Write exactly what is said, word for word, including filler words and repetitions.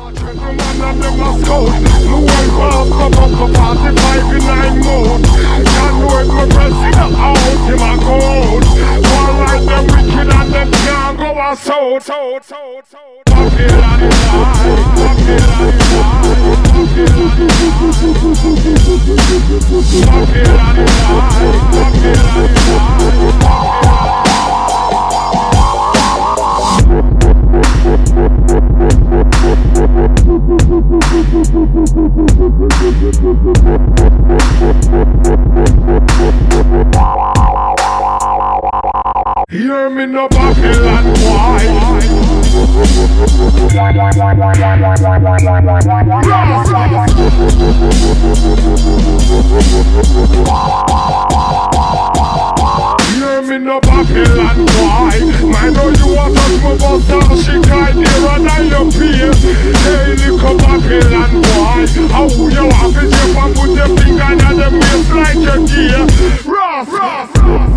Gentlemen and them a scout. Me one pass up up to forty-five in nine mode. Can't know if me press it out, him a go out. One like them wicked and them can't go a south, south, south, south. Babylon is high, Babylon is high, Babylon is high, Babylon is high, Babylon is high. Hear me no Babylon boy. Hear me no Babylon boy. Man know you want to move us down. She cried here and I your fear. Hey little Babylon boy. How you want to jump and put your finger in the waist like a gear. Rough, rough, rough.